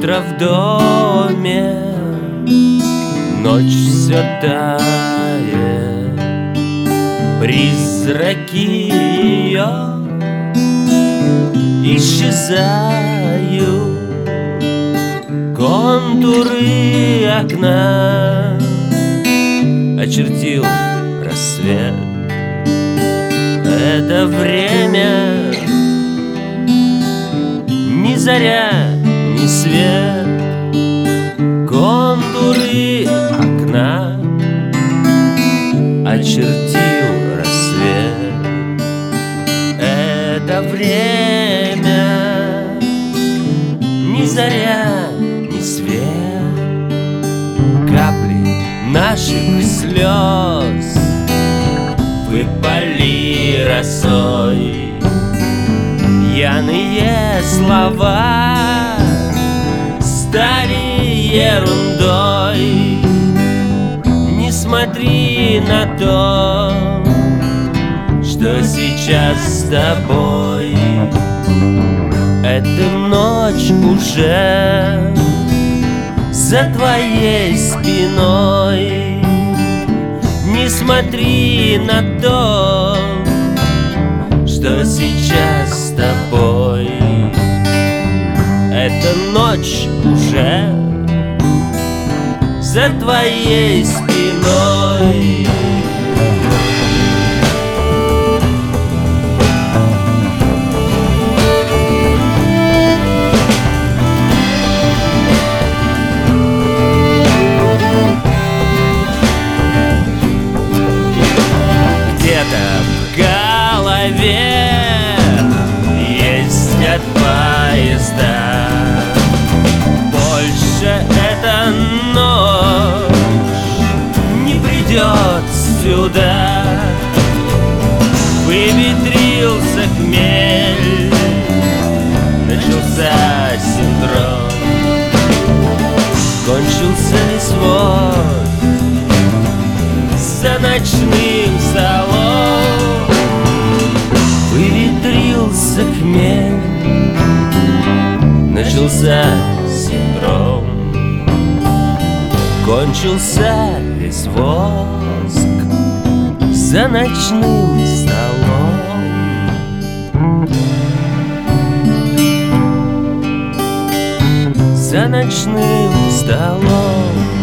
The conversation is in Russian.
Утро в доме, ночь все тает, призраки ее исчезают, контуры окна очертил рассвет. Это время ни заря, ни свет, контуры окна очертил рассвет. Это время ни заря, ни свет, капли наших слез выпали росой. Пьяные слова стали ерундой. Не смотри на то, что сейчас с тобой. Эта ночь уже за твоей спиной. Не смотри на то, что сейчас с тобой. Эта ночь уже за твоей спиной. Где-то в голове ездят поезда. Больше эта ночь не придет сюда. Выветрился хмель, начался синдром, кончился весь воз за ночным столом. Выветрился хмель, начался синдром, кончился весь воск за ночным столом. За ночным столом.